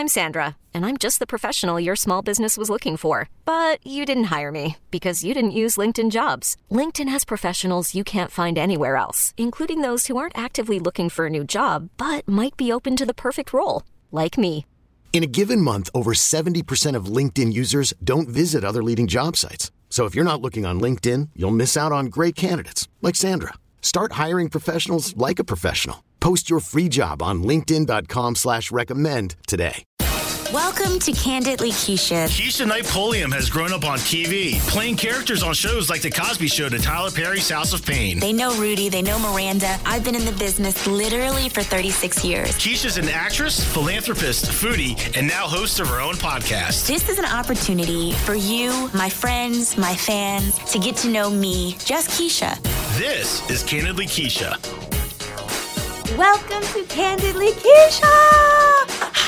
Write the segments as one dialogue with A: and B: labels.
A: I'm Sandra, and I'm just the professional your small business was looking for. But you didn't hire me because you didn't use LinkedIn Jobs. LinkedIn has professionals you can't find anywhere else, including those who aren't actively looking for a new job, but might be open to the perfect role, like me.
B: In a given month, over 70% of LinkedIn users don't visit other leading job sites. So if you're not looking on LinkedIn, you'll miss out on great candidates like Sandra. Start hiring professionals like a professional. Post your free job on linkedin.com/recommend today.
C: Welcome to Candidly Keisha.
D: Keisha Knight Pulliam has grown up on TV, playing characters on shows like The Cosby Show to Tyler Perry's House of Pain.
C: They know Rudy, they know Miranda. I've been in the business literally for 36 years.
D: Keisha's an actress, philanthropist, foodie, and now host of her own podcast.
C: This is an opportunity for you, my friends, my fans, to get to know me, just Keisha.
D: This is Candidly Keisha.
E: Welcome to Candidly Keisha!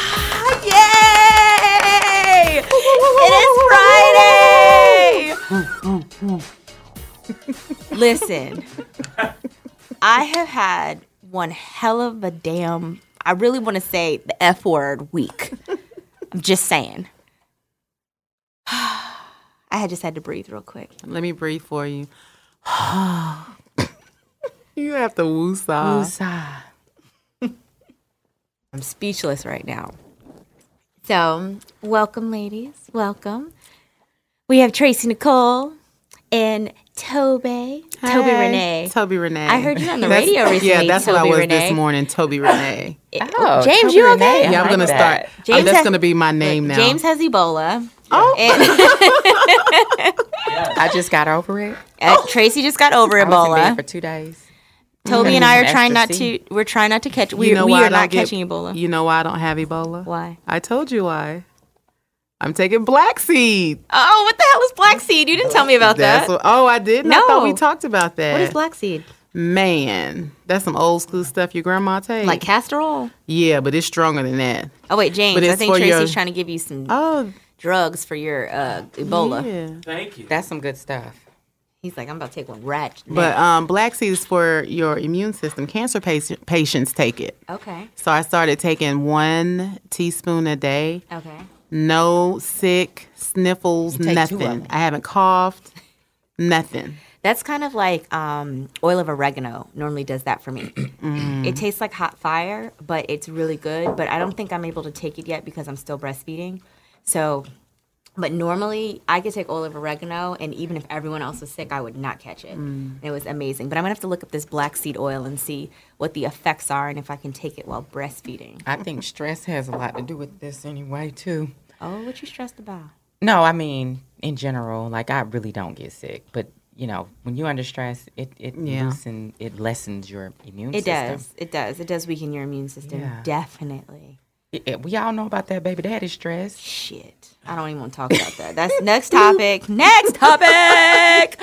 E: Yay! It is Friday! Listen, I have had one hell of a damn, I really want to say the F word week. I'm just saying. I just had to breathe real quick.
F: Let me breathe for you. You have to woosah.
E: Woosah. I'm speechless right now. So, welcome, ladies. Welcome. We have Tracy Nicole and Toby.
F: Hey,
E: Toby Renee.
F: Toby Renee.
E: I heard you on the radio recently.
F: Yeah, that's
E: Toby
F: what I was
E: Renee.
F: this morning. Toby Renee.
E: Oh, James, Toby you okay?
F: Yeah, I'm gonna start. That's gonna be my name now.
E: James has Ebola.
F: Oh.
G: I just got over it.
E: Tracy just got over
G: I was in
E: Ebola
G: bed for 2 days.
E: Toby and I are trying not to. We're trying not to catch. We are not catching Ebola.
F: You know why I don't have Ebola?
E: Why?
F: I told you why. I'm taking black seed.
E: Oh, what the hell is black seed? You didn't tell me about that.
F: I did.
E: No.
F: I thought we talked about that.
E: What is black seed?
F: Man, that's some old school stuff your grandma take.
E: Like castor oil?
F: Yeah, but it's stronger than that.
E: Oh wait, James. I think Tracy's trying to give you some drugs for your Ebola.
F: Yeah.
G: Thank you. That's some good stuff.
E: He's like, I'm about to take one right now.
F: But black seed is for your immune system. Cancer patients take it.
E: Okay.
F: So I started taking 1 teaspoon a day.
E: Okay.
F: No sick, sniffles, nothing. I haven't coughed, nothing.
E: That's kind of like oil of oregano normally does that for me. It tastes like hot fire, but it's really good. But I don't think I'm able to take it yet because I'm still breastfeeding. So... But normally, I could take oil of oregano, and even if everyone else was sick, I would not catch it. It was amazing. But I'm going to have to look up this black seed oil and see what the effects are and if I can take it while breastfeeding.
G: I think stress has a lot to do with this anyway, too.
E: Oh, what you stressed about?
G: No, I mean, in general, like, I really don't get sick. But, you know, when you're under stress, it lessens your immune system.
E: It does. It does weaken your immune system. Yeah. Definitely.
G: We all know about that baby daddy stress.
E: Shit. I don't even want to talk about that. That's next topic. Next topic.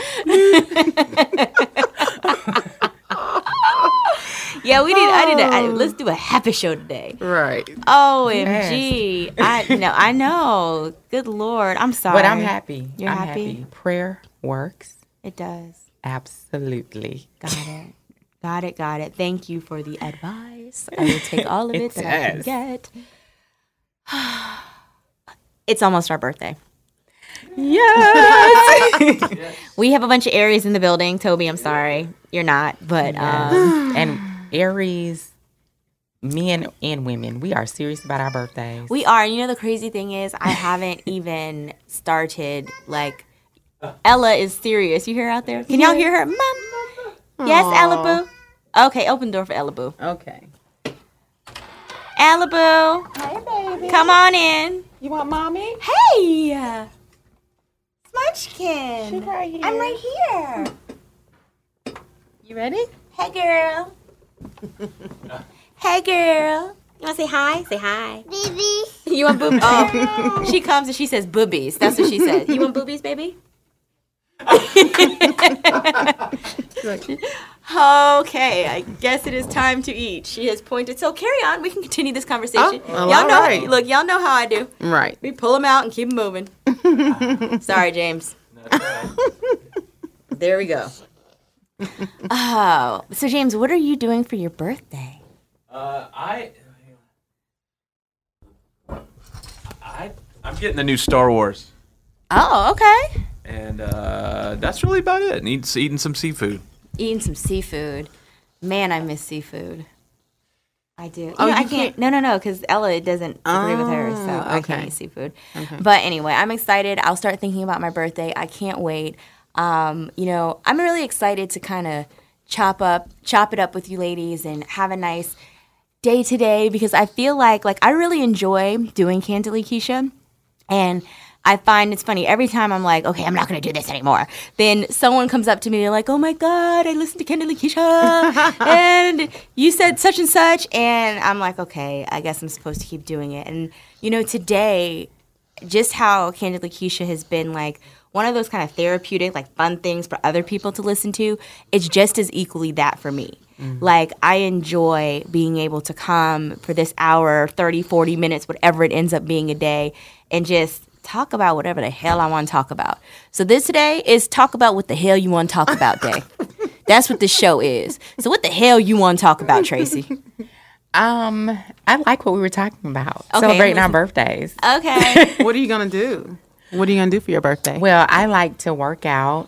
E: Yeah, let's do a happy show today.
F: Right.
E: OMG. Yes. I know. Good Lord. I'm sorry.
G: But I'm happy.
E: You're happy?
G: Prayer works.
E: It does.
G: Absolutely.
E: Got it. Thank you for the advice. I will take all of it that I can get. It's almost our birthday.
G: Yes.
E: We have a bunch of Aries in the building. Toby, I'm sorry. You're not. But
G: and Aries, men and women, we are serious about our birthdays.
E: We are. You know, the crazy thing is I haven't even started, like, Ella is serious. You hear her out there? Can y'all hear her? Mom. Yes, Ella Boo. Okay, open the door for Ella Boo.
F: Okay.
E: Ella Boo.
F: Hey, baby.
E: Come on in.
F: You want mommy?
E: Hey. Smudgkin.
F: She's right here.
E: I'm right here.
F: You ready?
E: Hey, girl. Hey, girl. You want to say hi? Say hi.
H: Baby.
E: You want boobies? Oh, she comes and she says boobies. That's what she said. You want boobies, baby? Okay, I guess it is time to eat. She has pointed. So carry on. We can continue this conversation.
F: Oh,
E: y'all know.
F: right.
E: Look, y'all know how I do.
F: Right.
E: We pull them out and keep them moving. Sorry, James. There we go. Oh, so James, what are you doing for your birthday?
H: I'm getting the new Star Wars.
E: Oh, okay.
H: And that's really about it. Eating some seafood.
E: Eating some seafood. Man, I miss seafood. I do.
F: Oh,
E: I can't. No, because Ella doesn't agree with her, so I can't eat seafood. Okay. But anyway, I'm excited. I'll start thinking about my birthday. I can't wait. I'm really excited to kind of chop it up with you ladies and have a nice day today, because I feel like I really enjoy doing Candidly Keisha, and I find it's funny every time I'm like, okay, I'm not going to do this anymore. Then someone comes up to me, they're like, oh my God, I listened to Candidly Keisha and you said such and such. And I'm like, okay, I guess I'm supposed to keep doing it. And, today, just how Candidly Keisha has been one of those kind of therapeutic, fun things for other people to listen to, it's just as equally that for me. Mm-hmm. I enjoy being able to come for this hour, 30, 40 minutes, whatever it ends up being a day, and just talk about whatever the hell I want to talk about. So this today is talk about what the hell you want to talk about day. That's what this show is. So what the hell you want to talk about, Tracy?
G: I like what we were talking about. Okay, celebrating our birthdays.
E: Okay.
F: What are you going to do? What are you going to do for your birthday?
G: Well, I like to work out.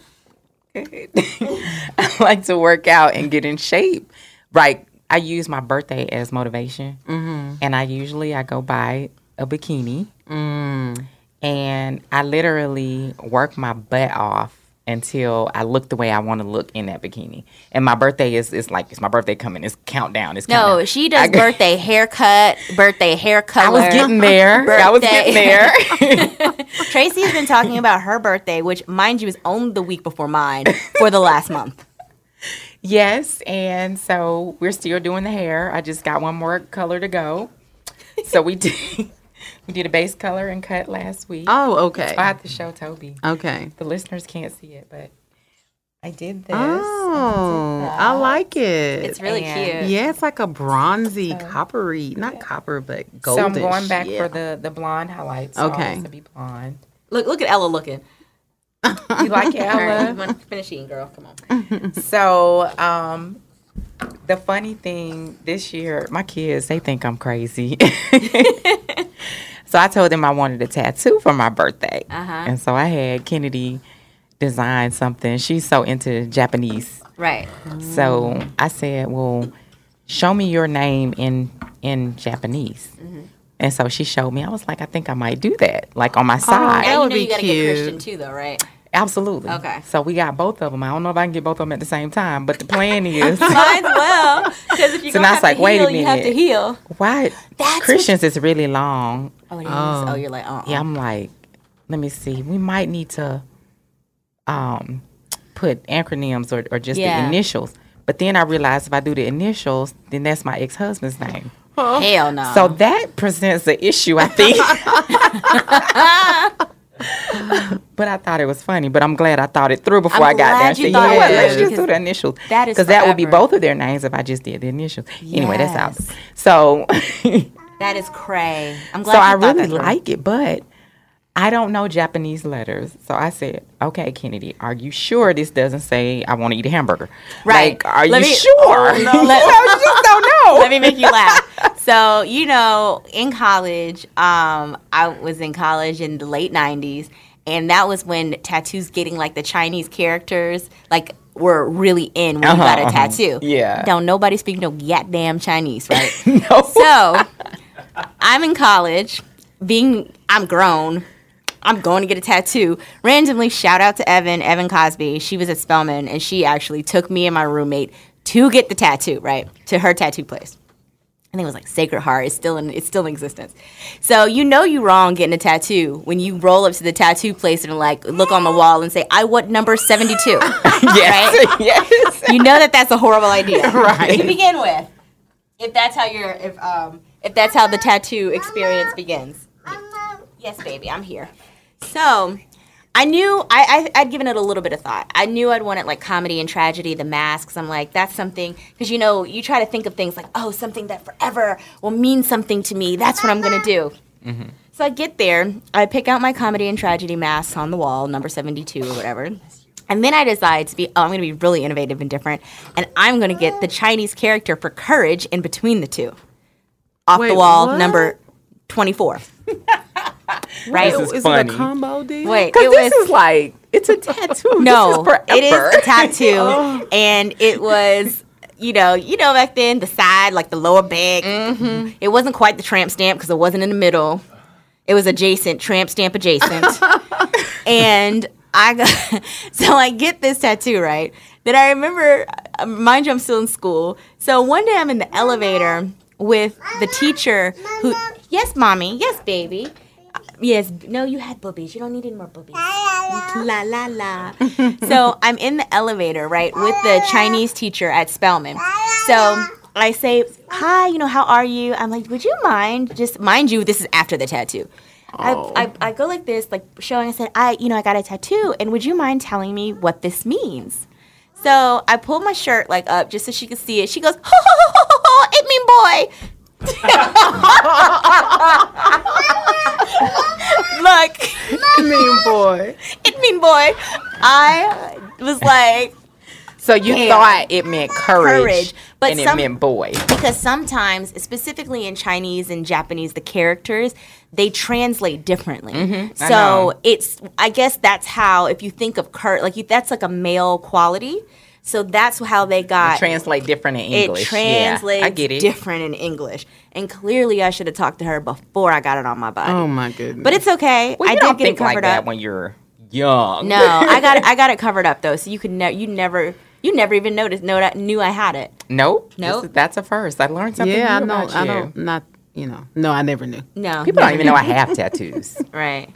G: I like to work out and get in shape. Right. I use my birthday as motivation. Mm-hmm. And I go buy a bikini. And I literally work my butt off until I look the way I want to look in that bikini. And my birthday is it's my birthday coming. It's countdown.
E: No, she does birthday haircut, birthday hair color.
G: I was getting there.
E: Tracy has been talking about her birthday, which, mind you, is only the week before mine, for the last month.
G: Yes, and so we're still doing the hair. I just got one more color to go. So we did a base color and cut last week.
F: Oh, okay.
G: I have to show Toby.
F: Okay.
G: The listeners can't see it, but I did this.
F: Oh, I like it.
E: It's really cute.
F: Yeah, it's like a bronzy, coppery, not copper, but goldish.
G: So I'm going back for the blonde highlights.
F: Okay.
G: To be blonde.
E: Look at Ella looking.
G: You like it, Ella?
E: You want to finish eating, girl. Come on.
G: So, the funny thing this year, my kids, they think I'm crazy. So I told them I wanted a tattoo for my birthday. And so I had Kennedy design something. She's so into Japanese.
E: Right.
G: So I said, well, show me your name in Japanese. Mm-hmm. And so she showed me. I was like, I think I might do that, on my side.
E: That would be cute. You got to get Christian too, though, right?
G: Absolutely.
E: Okay.
G: So we got both of them. I don't know if I can get both of them at the same time, but the plan is.
E: Might as well. Because if you're going to have to heal, you have to heal.
G: Why? Christians is really long.
E: Oh, it is? Oh, you're like,
G: Yeah, I'm like, let me see. We might need to put acronyms or just the initials. But then I realized if I do the initials, then that's my ex-husband's name.
E: Oh. Hell no.
G: So that presents an issue, I think. But I thought it was funny. But I'm glad I thought it through before I got there. I said, let's just do the initials.
E: That is
G: because that would be both of their names if I just did the initials. Yes. Anyway, that's out. So
E: that is cray. I'm glad.
G: So I really like it, but I don't know Japanese letters. So I said, okay, Kennedy, are you sure this doesn't say I want to eat a hamburger?
E: Right.
G: Are you sure?
E: Oh, no.
G: You just don't know.
E: Let me make you laugh. So, in college, I was in college in the late 90s, and that was when tattoos getting the Chinese characters, were really in when you got a tattoo.
G: Yeah.
E: Don't nobody speak no goddamn Chinese, right?
G: No.
E: So, I'm in college, I'm grown. I'm going to get a tattoo. Randomly, shout out to Evan Cosby. She was at Spelman, and she actually took me and my roommate to get the tattoo, right, to her tattoo place. I think it was Sacred Heart. It's still in existence. So you're wrong getting a tattoo when you roll up to the tattoo place and look on the wall and say, I want number 72.
G: Yes.
E: Right?
G: Yes.
E: You know that's a horrible idea.
G: Right.
E: To begin with, if that's how if that's how the tattoo experience begins. Yes, baby, I'm here. So, I knew I'd given it a little bit of thought. I knew I'd wanted comedy and tragedy, the masks. I'm like, that's something, because you try to think of things something that forever will mean something to me. That's what I'm going to do. Mm-hmm. So I get there, I pick out my comedy and tragedy masks on the wall, number 72 or whatever. And then I decide I'm going to be really innovative and different, and I'm going to get the Chinese character for courage in between the two. Off the wall, what? Number 24. right?
G: This is
F: Is
G: funny.
F: it a combo deal?
E: Wait,
G: Because
E: it
G: this
E: was
G: is like, it's a tattoo.
E: no,
G: this is
E: it is
G: forever.
E: a tattoo, and it was. You know, back then the side, like the lower back, it wasn't quite the tramp stamp because it wasn't in the middle. It was adjacent, tramp stamp adjacent, and so I get this tattoo, right? Then I remember, mind you, I'm still in school. So one day I'm in the elevator with the teacher who, yes, mommy, yes, baby. Yes, no, you had boobies. You don't need any more boobies. La, la, la. So I'm in the elevator, right, with the Chinese teacher at Spelman. So I say, hi, how are you? I'm like, would you mind, just mind you, this is after the tattoo. I go like this, like showing, I said, I got a tattoo, and would you mind telling me what this means? So I pulled my shirt like up just so she could see it. She goes, ho, ho, ho, ho, ho, ho, it mean boy. Look,
F: mean boy.
E: it mean boy. I was like,
G: So you
E: Damn.
G: thought it meant courage,
E: but
G: and it meant boy.
E: because sometimes, specifically in Chinese and Japanese, the characters they translate differently.
G: I
E: So
G: know.
E: I guess that's how, if you think of that's like a male quality. So that's how they got.
G: Translate different in English.
E: It translates
G: I get it.
E: different in English. And clearly I should have talked to her before I got it on my body.
F: Oh my goodness.
E: But it's okay.
G: Well,
E: I
G: you
E: did
G: don't
E: get it
G: think like
E: covered
G: that
E: up.
G: when you're young.
E: No, I got it covered up though. So you never even knew I had it.
G: Nope.
E: Nope.
G: That's a first. I learned something
F: yeah, I
G: new
F: know.
G: about
F: I
G: you.
F: don't. Not. No, I never knew.
E: No.
G: People don't even know I have tattoos.
E: Right.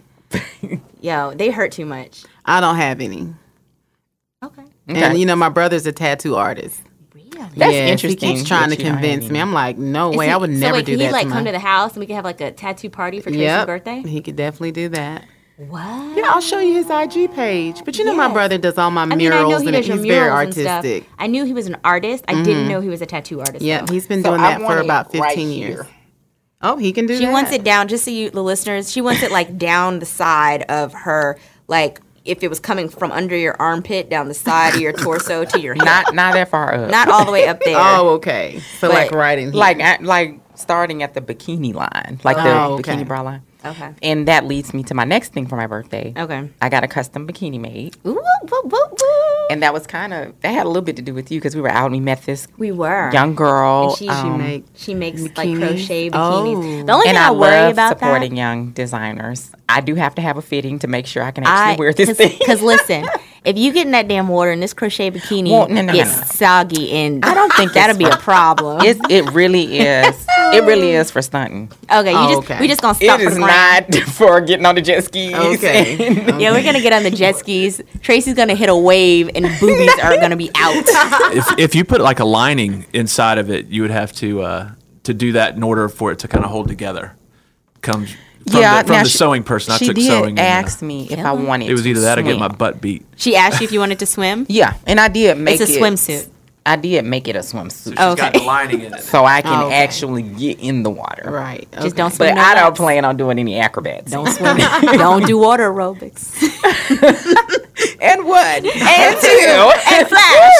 E: Yo, they hurt too much.
F: I don't have any.
E: Okay.
G: Okay.
F: And my brother's a tattoo artist.
E: Really?
G: That's
F: Yes,
G: interesting.
F: He keeps trying to
G: that you don't have
F: convince
G: any.
F: me. I'm like, no way. I would never do
E: can
F: that.
E: he like
F: to
E: come
F: my...
E: to the house and we can have like a tattoo party for Tracy's
F: Yep.
E: birthday?
F: He could definitely do that.
E: What?
F: Yeah, I'll show you his IG page. But my
E: Yes.
F: brother does all my
E: I mean, I
F: murals
E: know he
F: and
E: does
F: he's
E: your
F: very
E: murals and stuff.
F: artistic.
E: I knew he was an artist. I didn't know he was a tattoo artist.
F: Yep,
E: though.
F: he's been
G: So
F: doing
G: I
F: that
G: want
F: for
G: it
F: about 15
G: right
F: years.
G: here.
F: Oh, he can do that.
E: She wants it down, just so you, the listeners, she wants it like down the side of her, like if it was coming from under your armpit, down the side of your torso to your hip.
G: Not that far up.
E: Not all the way up there.
F: Oh, okay. So
E: But-
F: like right in here.
G: like starting at the bikini line, like the
F: Oh, okay.
G: bikini bra line.
E: Okay.
G: And that leads me to my next thing for my birthday.
E: Okay.
G: I got a custom bikini made.
E: Ooh, woo, woo, woo, woo.
G: And that was that had a little bit to do with you because we were out and we met this
E: We were.
G: young girl.
E: And she makes like
F: bikinis?
E: crochet bikinis.
F: Oh.
E: The only thing
G: and
E: I
G: I
E: worry
G: love
E: about
G: supporting
E: that.
G: young designers. I do have to have a fitting to make sure I can actually wear this thing.
E: Because listen, if you get in that damn water and this crochet bikini
G: Well, no.
E: gets soggy, and
G: I don't think
E: that'll
G: it's
E: be a problem.
G: It really is. It really is for stunting.
E: Okay,
F: okay.
E: we just gonna stop
G: It
E: for
G: is
E: the ground.
G: not for getting on the jet skis.
F: Okay.
E: Yeah, we're gonna get on the jet skis. Tracy's gonna hit a wave, and boobies are gonna be out.
H: If you put like a lining inside of it, you would have to do that in order for it to kind of hold together. Comes from
G: Yeah,
H: the
G: now
H: sewing person. I
G: She
H: took
G: did
H: sewing.
G: ask me if I wanted.
H: It was
G: to
H: either that or get
G: swim.
H: my butt beat.
E: She asked you if you wanted to swim.
G: Yeah, and I did make
E: It's a
G: it.
E: swimsuit.
G: I did make it a swimsuit.
H: She's got
E: Okay.
H: the lining in it.
G: So I can
F: Okay.
G: actually get in the water.
F: Right.
E: Just
F: okay.
E: don't swim.
G: But
E: no
G: I don't
E: laps.
G: plan on doing any acrobats.
E: Don't swim. Don't do water aerobics.
G: And one. And two.
E: And flash.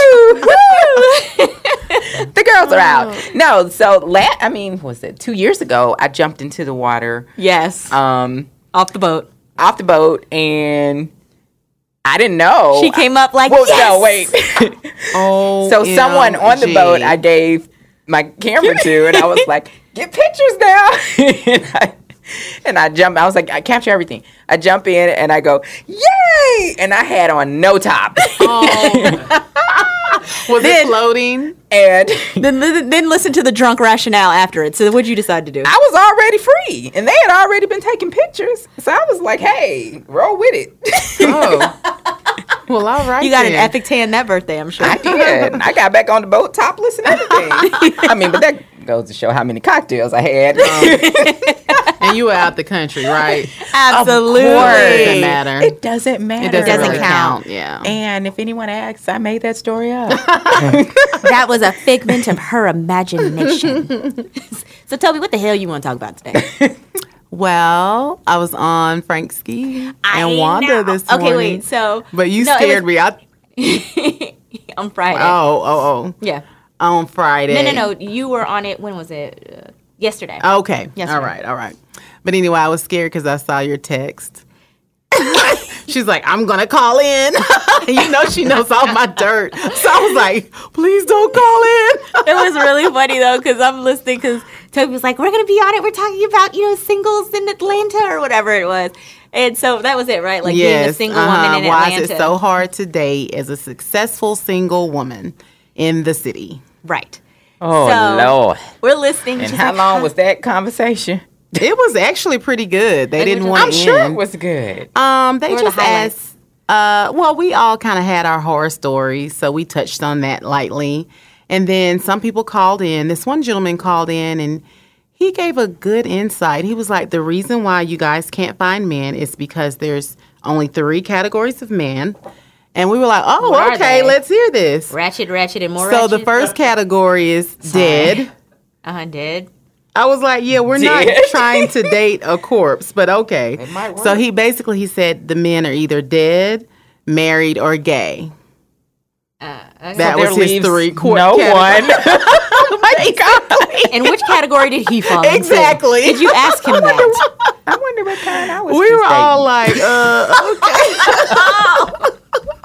G: The girls are out. No, so was it 2 years ago? I jumped into the water
E: Yes. Off the boat.
G: off the boat and I didn't know.
E: She came up like,
G: Well,
E: yes!
G: no, wait.
F: Oh,
G: So someone on the
F: OMG.
G: boat I gave my camera to, and I was like, "Get pictures now." and I jump. I was like, "I capture everything." I jump in and I go, "Yay!" And I had on no top.
F: Was it floating?
G: And
E: Then listen to the drunk rationale after it. So what'd you decide to do?
G: I was already free, and they had already been taking pictures. So I was like, "Hey, roll with it."
F: Oh. Well, all right.
E: You got an
F: then.
E: epic tan that birthday, I'm sure.
G: I did. I got back on the boat topless and everything. I mean, but that goes to show how many cocktails I had.
F: And you were out the country, right?
E: Absolutely.
F: Doesn't matter.
G: It doesn't matter.
F: It doesn't
E: Doesn't
F: really
E: count.
F: Yeah.
G: And if anyone asks, I made that story up.
E: That was a figment of her imagination. So tell me, what the hell you want to talk about today?
F: Well, I was on Frank Ski and Wanda this morning.
E: Okay, wait. So,
F: But you
E: no, it
F: scared
E: was-
F: me.
E: on Friday.
F: Oh.
E: Yeah.
F: On Friday.
E: No. You were on it. When was it? Yesterday.
F: Okay.
E: Yesterday.
F: All right. But anyway, I was scared because I saw your text. She's like, I'm going to call in. You know she knows all my dirt. So I was like, please don't call in.
E: It was really funny, though, because I'm listening because Toby was like, we're going to be on it. We're talking about, singles in Atlanta or whatever it was. And so that was it, right? Like being a single woman in
F: Why
E: Atlanta.
F: is it so hard to date as a successful single woman in the city?
E: Right.
G: Oh,
E: So,
G: Lord.
E: We're listening.
G: And
E: She's
G: how
E: like,
G: long was that conversation?
F: It was actually pretty good. They didn't want
G: I'm
F: to
G: sure
F: end.
G: it was good.
F: They
E: What were the
F: just
E: highlights?
F: asked. Well, we all kind of had our horror stories, so we touched on that lightly. And then some people called in. This one gentleman called in, and he gave a good insight. He was like, the reason why you guys can't find men is because there's only 3 categories of men. And we were like,
E: What
F: oh,
E: are
F: okay,
E: they?
F: let's hear this.
E: Ratchet, and more
F: So
E: ratchet.
F: the first category is dead.
E: Dead.
F: I was like, yeah, we're not trying to date a corpse, but okay.
G: It might work.
F: So he said the men are either dead, married, or gay. That
G: There
F: was his
G: leaves
F: 3
G: no one.
E: And which category did he fall
F: Exactly.
E: into? Did you ask him that?
G: I wonder what kind I was
F: We
G: just
F: were all
G: dating.
F: like, okay.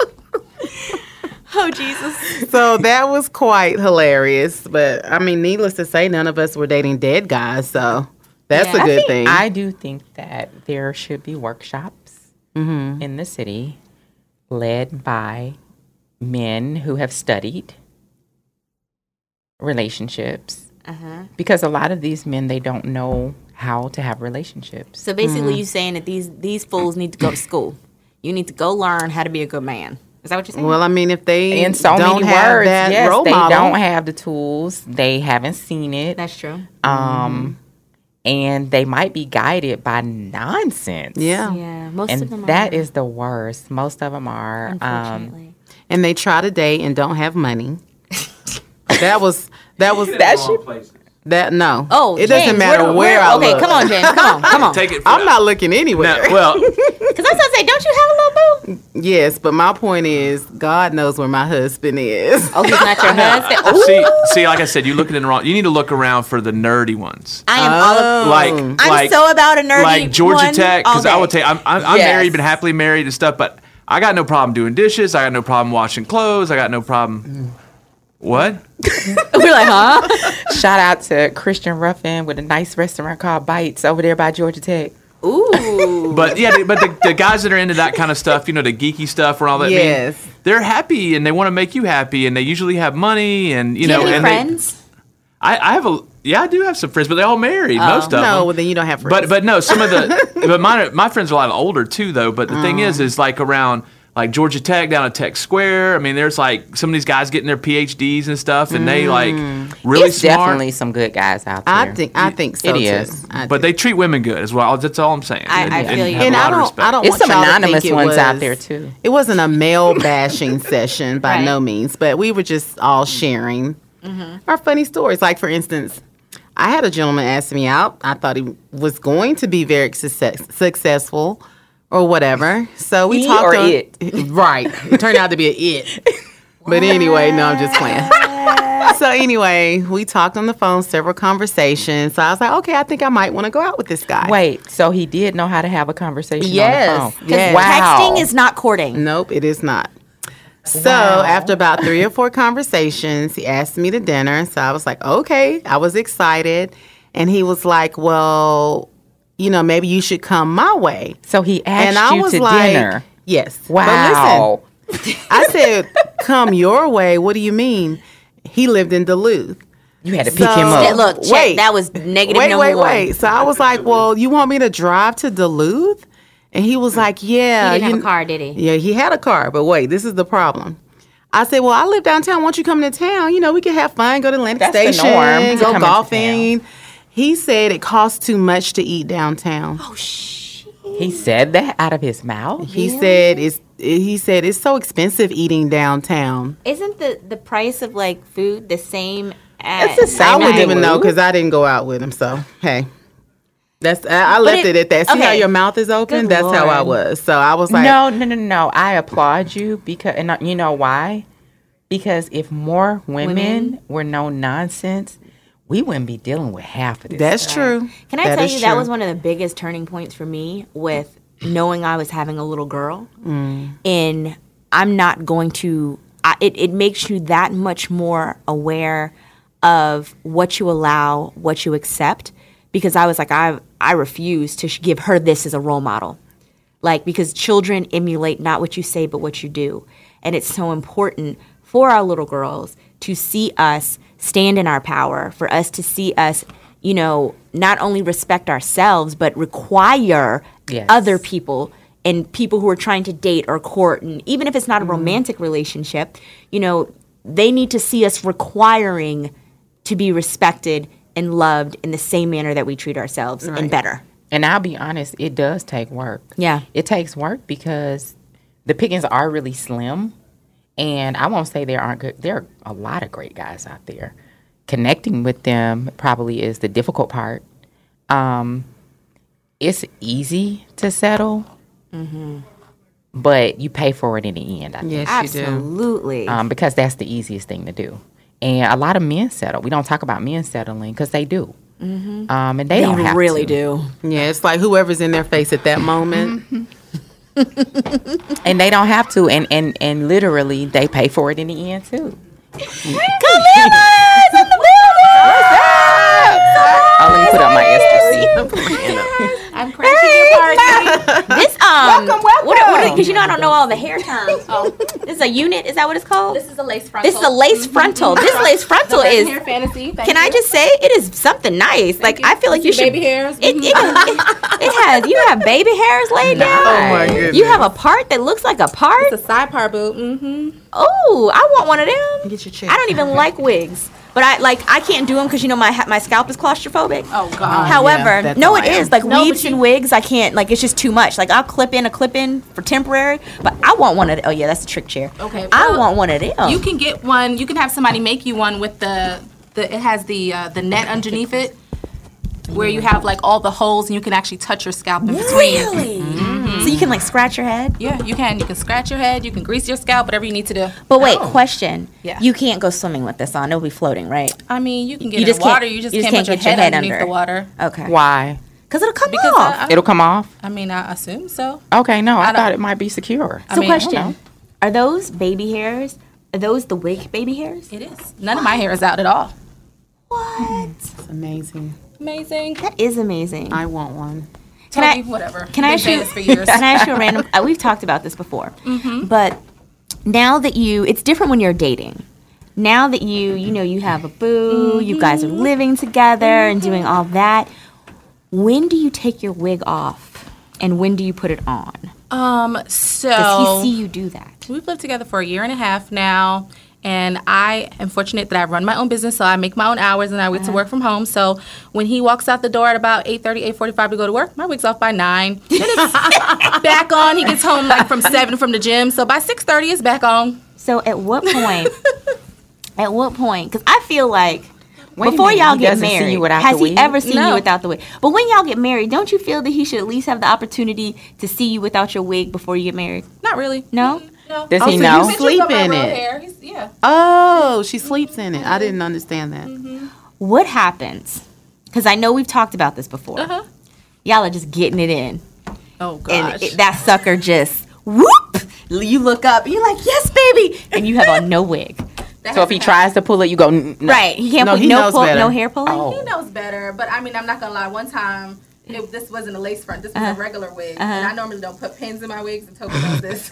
E: Oh, Jesus.
F: So that was quite hilarious. But I mean, needless to say, none of us were dating dead guys. So that's
E: Yeah.
F: a good thing.
G: I do think that there should be workshops in the city led by men who have studied relationships. Because a lot of these men, they don't know how to have relationships.
E: So basically, you saying that these fools need to go to school. You need to go learn how to be a good man. Is that what you're saying?
F: well, I mean, if they
G: In so
F: don't
G: many
F: have
G: words,
F: that
G: yes,
F: role
G: they
F: model,
G: don't have the tools. They haven't seen it.
E: That's true.
G: And they might be guided by nonsense.
F: yeah.
E: Yeah, most of them
G: And that
E: are.
G: is the worst. Most of them are.
E: Unfortunately.
F: And they try to date and don't have money. that was
G: That should
F: no.
E: Oh,
F: it
E: James,
F: doesn't matter where I
E: okay,
F: look.
E: come on, James. Come on.
H: Take it. For
F: I'm not looking anywhere.
H: No, well,
E: Because I was going to say, don't you have a little boo?
F: Yes, but my point is, God knows where my husband is.
E: Oh, he's not your husband? Ooh,
H: see, like I said, you're looking in the wrong. You need to look around for the nerdy ones.
E: I am all up.
H: Like,
E: I'm so about a nerdy
H: like Georgia
E: one
H: Tech, because
E: all
H: I
E: day.
H: would tell you, I'm
G: Yes.
H: married, been happily married and stuff, but I got no problem doing dishes. I got no problem washing clothes. I got no problem. What?
E: We're like, huh?
G: shout out to Christian Ruffin with a nice restaurant called Bites over there by Georgia Tech.
E: Ooh.
H: But yeah, but the guys that are into that kind of stuff, the geeky stuff and all that,
F: Yes.
H: they're happy and they want to make you happy and they usually have money and
E: Do you have any
H: and
E: friends?
H: I do have some friends, but they're all married, most of them.
F: No, well, then you don't have friends.
H: But no, some of the but my friends are a lot older too though. But the thing is like around like Georgia Tech down at Tech Square. I mean, there's like some of these guys getting their PhDs and stuff, and they like really
G: It's
H: smart.
G: definitely some good guys out there.
F: I think so
G: It
F: too.
G: is.
H: But they treat women good as well. That's all I'm saying.
E: I feel you.
H: have
F: And
H: a lot
F: I
H: of
F: don't.
H: respect.
F: I don't
G: It's
F: want
G: some
F: y'all to
G: anonymous
F: think it
G: ones out
F: was-
G: there, too.
F: It wasn't a male bashing session by
E: Right.
F: no means, but we were just all sharing our funny stories. Like for instance, I had a gentleman ask me out. I thought he was going to be very successful or whatever. So we
G: He
F: talked
G: or
F: on
G: it?
F: Right. It turned out to be an it. But anyway, no, I'm just playing. So anyway, we talked on the phone, several conversations. So I was like, okay, I think I might want to go out with this guy.
G: Wait, so he did know how to have a conversation
F: Yes,
G: on the phone?
F: yes.
G: Wow.
E: Texting is not courting.
F: Nope, it is not. So after about 3 or 4 conversations, he asked me to dinner. So I was like, okay. I was excited. And he was like, well, maybe you should come my way.
G: So he asked
F: And I
G: you
F: was
G: to
F: like,
G: dinner.
F: yes.
G: Wow.
F: But listen, I said, come your way. What do you mean? He lived in Duluth.
G: You had to pick him
E: Yeah,
G: up.
E: look, check.
F: Wait.
E: That was negative
F: Wait.
E: number one.
F: So I was like, well, you want me to drive to Duluth? And he was like, yeah.
E: He didn't have a car, did he?
F: Yeah, he had a car. But wait, this is the problem. I said, well, I live downtown. Why don't you come to town? We can have fun, go to Atlantic
G: That's the
F: Station,
G: norm, to
F: go
G: come into
F: golfing. He said it costs too much to eat downtown.
E: Oh, shit.
G: He said that out of his mouth?
F: He said it's so expensive eating downtown.
E: Isn't the price of like food the same as
G: It's the same
F: I wouldn't
G: as
F: even know
G: Duluth.
F: because I didn't go out with him. So hey, I left it at that. See how
E: okay.
F: your mouth is open?
E: Good
F: That's how I
E: Lord.
F: was. So I was like,
G: No. I applaud you because, and you know why? Because if more women were no nonsense, we wouldn't be dealing with half of this.
F: That's true.
E: Can I tell you that was one of the biggest turning points for me with knowing I was having a little girl. And I'm not going to. It makes you that much more aware of what you allow, what you accept. Because I was like, I refuse to give her this as a role model. Like, because children emulate not what you say, but what you do. And it's so important for our little girls to see us stand in our power, for us to see us, you know, not only respect ourselves, but require other people and people who are trying to date or court. And even if it's not a romantic relationship, you know, they need to see us requiring to be respected and loved in the same manner that we treat ourselves and better.
G: And I'll be honest, it does take work.
E: Yeah.
G: It takes work because the pickings are really slim. And I won't say there aren't good. There are a lot of great guys out there. Connecting with them probably is the difficult part. It's easy to settle, but you pay for it in the end, I think.
F: Yes,
E: Absolutely.
G: Because that's the easiest thing to do. And a lot of men settle. We don't talk about men settling because they do. And they don't have
E: really
G: to.
E: do.
F: Yeah, it's like whoever's in their face at that moment.
G: And they don't have to. And literally, they pay for it in the end, too.
E: Kalila's in the building!
G: Oh, let me put up my ecstasy.
I: I'm crashing your party.
E: This welcome. Because you know I don't know all the hair terms. This is a unit. Is that what it's called?
I: This is a lace frontal.
E: This is a lace frontal. This lace frontal is.
I: Hair fantasy.
E: Can I just say it is something nice? Like I feel like you should.
I: Baby hairs.
E: It has. You have baby hairs laid down.
F: Oh my goodness.
E: You have a part that looks like a part.
I: It's a side part, boo.
E: Oh, I want one of them.
F: Get your check.
E: I don't even like wigs. But I can't do them because, you know, my scalp is claustrophobic.
I: Oh, God.
E: However,
F: that's
E: no,
F: how
E: it
F: I am.
E: is. Like, weaves and wigs, I can't. Like, it's just too much. Like, I'll clip in for temporary. But I want one of them. Oh, yeah, that's a trick chair.
I: Okay.
E: I
I: well,
E: want one of them.
I: You can get one. You can have somebody make you one with it has the net underneath it, where you have, like, all the holes and you can actually touch your scalp in between.
E: Really? So you can, like, scratch your head?
I: Yeah, you can. You can scratch your head. You can grease your scalp, whatever you need to do.
E: But wait, question.
I: Yeah.
E: You can't go swimming with this on. It'll be floating, right?
I: I mean, you can get
E: You
I: in
E: just
I: the water.
E: can't-
I: You just
E: you just
I: can't
E: can't
I: put your
E: get your
I: head
E: head
I: underneath
E: under.
I: the water.
E: Okay.
G: Why?
E: Because it'll come
I: Because
E: off.
G: It'll come off?
I: I mean, I assume so.
G: Okay, no, I
I: don't-
G: thought it might be secure.
I: I
E: So
I: mean, I don't
E: question.
I: know.
E: Are those baby hairs? Are those the wig baby hairs?
I: It is. None of my hair is out at all.
E: What?
F: It's amazing.
I: Amazing.
E: That is amazing.
F: I want one.
E: Can I-
I: Whatever.
E: Can I
I: Been
E: ask
I: saying
E: you?
I: this for years.
E: Can I ask you a random? We've talked about this before, but now that it's different when you're dating. Now that you have a boo, you guys are living together and doing all that. When do you take your wig off, and when do you put it on?
I: So
E: Does he see you do that?
I: we've lived together for a year and a half now, and I am fortunate that I run my own business, so I make my own hours and I get to work from home. So when he walks out the door at about 8:30, 8:45 to go to work, my wig's off by 9. Then it's back on. He gets home like from 7 from the gym, so by 6:30 it's back on.
E: So at what point? At what point? Because I feel like
G: Wait a
E: before
G: minute,
E: y'all
G: he
E: get
G: doesn't see
E: married,
G: you without
E: has
G: the
E: he
G: wig?
E: ever seen
I: No.
E: you without the wig? But when y'all get married, don't you feel that he should at least have the opportunity to see you without your wig before you get married?
I: Not really.
E: No?
I: No.
G: Does
F: Oh,
G: he
F: so
G: know?
F: you sleep in it.
I: Hair. Yeah.
F: Oh, she sleeps in it. I didn't understand that.
E: What happens? Because I know we've talked about this before. Y'all are just getting it in.
I: Oh gosh.
E: And that sucker just, whoop! You look up, you're like, yes, baby! And you have on no wig.
G: So if he tries to pull it, you go, no.
E: Right. He can't
F: No,
E: put
F: he
E: no
F: knows
E: pull,
F: better.
E: no hair pulling?
G: Oh.
I: He knows better, but I mean, I'm not gonna lie. One time, this wasn't a lace front. This was a regular wig, and I normally don't put pins in my wigs. And Toby knows this,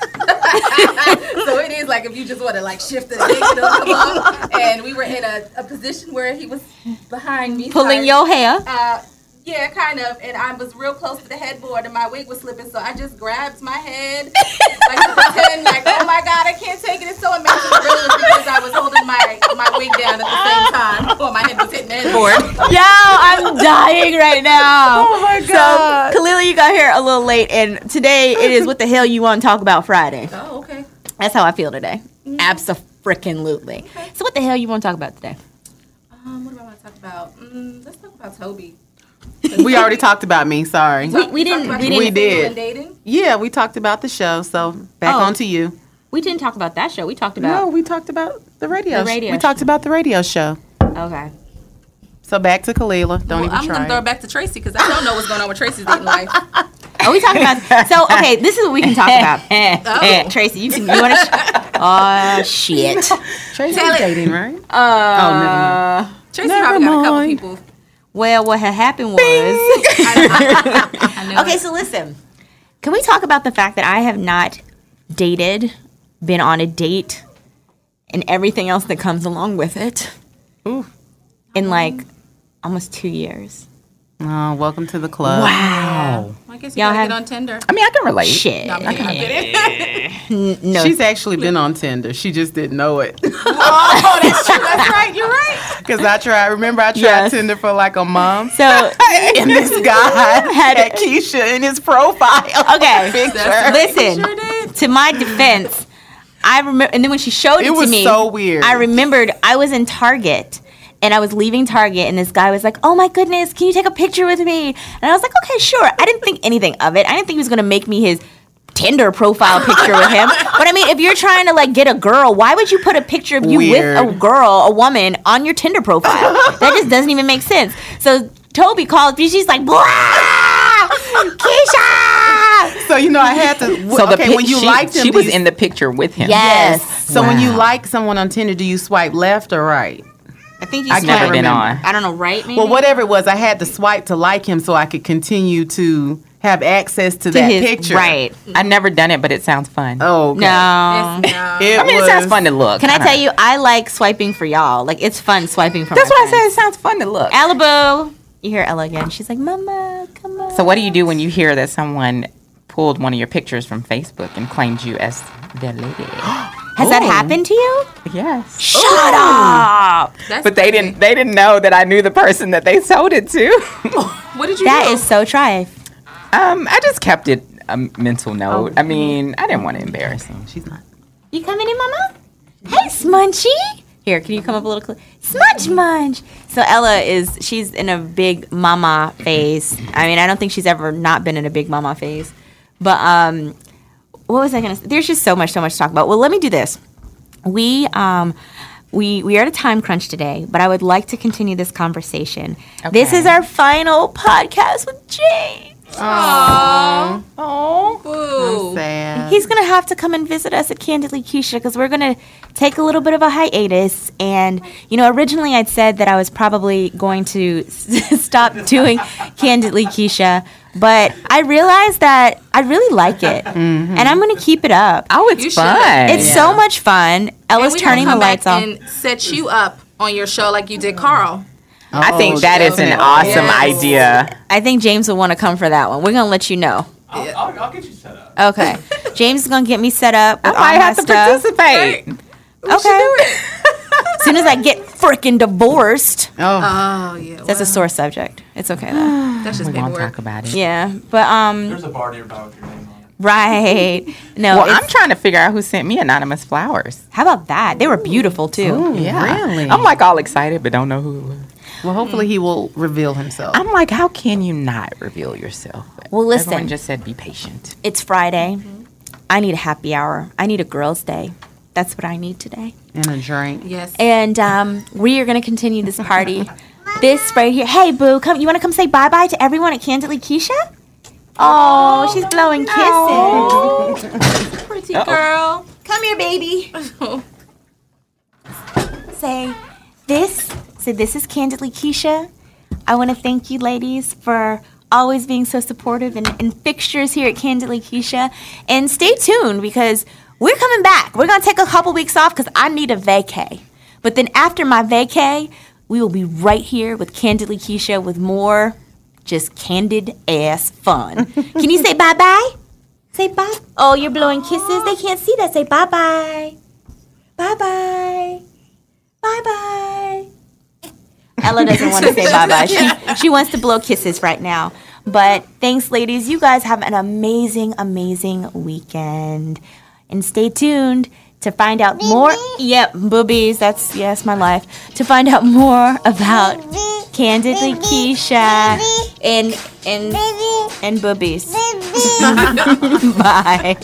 I: so it is like if you just want to like shift it, it'll come up. And we were in a position where he was behind me,
E: Pulling your hair.
I: Yeah, kind of. And I was real close to the headboard, and my wig was slipping, so I just grabbed my head, like to pretend, like, oh my God, I can't take it. It's so amazing. It really was because I was holding my wig down at the same time while my head was hitting the headboard.
E: Yo, I'm dying right now.
F: Oh my God.
E: So, Kalila, you got here a little late, and today it is What the Hell You Want to Talk About Friday.
I: Oh, okay.
E: That's how I feel today. Abso-frickin-lutely. So what the hell you want to talk about today?
I: What do I want to talk about? Let's talk about Toby.
F: We already talked about me. Sorry.
E: We didn't.
F: We did.
I: And dating?
F: Yeah, we talked about the show. So back
E: Oh.
F: on to you.
E: We didn't talk about that show. We talked
F: No,
E: about.
F: we talked about the radio.
E: The radio
F: We talked about the radio show.
E: Okay.
F: So back to Kalila. Don't even
I: I'm
F: try.
I: gonna throw it back to Tracy because I don't know what's going on with Tracy's dating life.
E: Are we talking about? So okay, this is what we can talk about. Tracy, you want to? Oh shit.
F: Tracy's dating, right? Oh, never mind.
I: Tracy probably got a couple people.
E: Well, what had happened was.
I: I know
E: Okay, so listen. Can we talk about the fact that I have not dated, been on a date, and everything else that comes along with it?
F: Ooh.
E: In like almost 2 years.
F: Oh, welcome to the club.
G: Wow.
I: I guess you
E: Y'all
I: gotta
E: have-
I: get on Tinder.
G: I mean, I can relate.
E: Shit.
I: No, I'm kidding.
E: No.
F: She's actually been on Tinder. She just didn't know it.
I: Oh, that's true. That's right. You're right.
F: Because I tried
E: Yes.
F: Tinder for like a month.
E: So
F: And this guy had Keisha in his profile.
E: okay,
F: Picture.
E: listen.
I: Sure did.
E: To my defense, I remember, and then when she showed it,
F: It
E: to
F: was
E: me,
F: so weird.
E: I remembered I was in Target. And I was leaving Target, and this guy was like, "Oh my goodness, can you take a picture with me?" And I was like, "Okay, sure." I didn't think anything of it. I didn't think he was gonna make me his Tinder profile picture with him. But I mean, if you're trying to like get a girl, why would you put a picture of you
F: Weird.
E: with a girl, a woman, on your Tinder profile? That just doesn't even make sense. So Toby called me. She's like, "Blah, Keisha."
F: So, I had to.
G: So
F: when you liked him,
G: she
F: do
G: was
F: you-
G: in the picture with him.
E: Yes.
F: So when you
G: Wow.
F: like someone on Tinder, do you swipe left or right?
E: I think you
G: I've never been on.
E: I don't know, right? Maybe.
F: Well, whatever it was, I had to swipe to like him so I could continue to have access to that
E: his,
F: picture.
E: right?
G: I've never done it, but it sounds fun.
F: Oh, okay.
E: No.
G: It sounds fun to look.
E: Can I tell you, I like swiping for y'all. Like, it's fun swiping for
G: That's
E: my
G: why I said
E: friends.
G: it sounds fun to look.
E: Alibu. You hear Ella again. She's like, "Mama, come on."
G: So what do you do when you hear that someone pulled one of your pictures from Facebook and claimed you as their lady?
E: Has that happened to you?
G: Yes.
E: Shut up.
I: That's
G: But they didn't know that I knew the person that they sold it to.
I: What did you
E: That
I: do?
E: is so trife.
G: I just kept it a mental note. I mean, I didn't want to embarrass him.
F: She's not.
E: You coming in, Mama? Hey, Smunchy. Here, can you come up a little closer? Smudge Munch. So Ella she's in a big mama phase. I mean, I don't think she's ever not been in a big mama phase. But what was I going to say? There's just so much to talk about. Well, let me do this. We are at a time crunch today, but I would like to continue this conversation. This
G: Okay.
E: is our final podcast with James.
I: Boo.
F: Sad.
E: He's going to have to come and visit us at Candidly Keisha because we're going to take a little bit of a hiatus. And, originally I'd said that I was probably going to stop doing Candidly Keisha, but I realized that I really like it. And I'm going to keep it up.
G: Oh, it's
I: You should.
G: fun.
E: It's so much fun. Ella's
I: And we
E: turning the
I: come
E: lights
I: back
E: off.
I: and set you up on your show like you did Carl.
G: I think that is an
F: definitely.
G: awesome
I: Yes.
G: idea.
E: I think James will want to come for that one. We're going to let you know.
H: I'll get you set up.
E: Okay. James is going to get me set up
G: I
E: with all
G: might
E: my
G: have to
E: stuff.
G: participate.
E: Okay. As soon as I get freaking divorced.
F: Oh,
I: Oh, yeah.
E: That's a sore subject. It's okay though.
I: That's just
G: We won't
I: paperwork.
G: talk about it.
E: Yeah, but
H: There's a bar nearby with your name on it.
E: right. No,
G: Well,
E: it's-
G: I'm trying to figure out who sent me anonymous flowers.
E: how about that? They were beautiful too.
G: Yeah.
F: really?
G: I'm like all excited, but don't know who it was.
F: well, hopefully he will reveal himself.
G: I'm like, how can you not reveal yourself?
E: Well, listen.
G: Everyone just said be patient.
E: It's Friday. I need a happy hour. I need a girls' day. That's what I need today.
F: And a drink.
I: Yes.
E: And we are going to continue this party. This right here. Hey, boo, come. You want to come say bye bye to everyone at Candidly Keisha? Oh, she's blowing kisses.
I: Pretty girl.
E: Come here, baby. Say this is Candidly Keisha. I want to thank you ladies for always being so supportive and fixtures here at Candidly Keisha. And stay tuned because we're coming back. We're going to take a couple weeks off because I need a vacay. But then after my vacay, we will be right here with Candidly Keisha with more just candid ass fun. Can you say bye-bye? Say bye. Oh, you're blowing kisses. They can't see that. Say bye-bye. Bye-bye. Bye-bye. Ella doesn't want to say bye-bye. She wants to blow kisses right now. But thanks, ladies. You guys have an amazing, amazing weekend. And stay tuned to find out more. Yep, boobies. That's my life. To find out more about Candidly Keisha and boobies. Bye.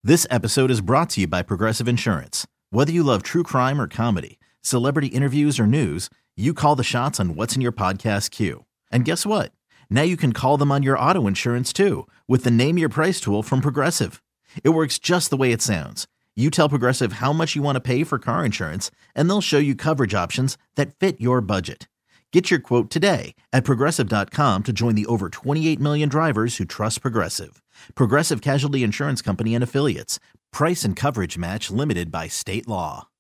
J: This episode is brought to you by Progressive Insurance. Whether you love true crime or comedy, celebrity interviews or news, you call the shots on what's in your podcast queue. And guess what? Now you can call them on your auto insurance too with the Name Your Price tool from Progressive. It works just the way it sounds. You tell Progressive how much you want to pay for car insurance, and they'll show you coverage options that fit your budget. Get your quote today at Progressive.com to join the over 28 million drivers who trust Progressive. Progressive Casualty Insurance Company and Affiliates. Price and coverage match limited by state law.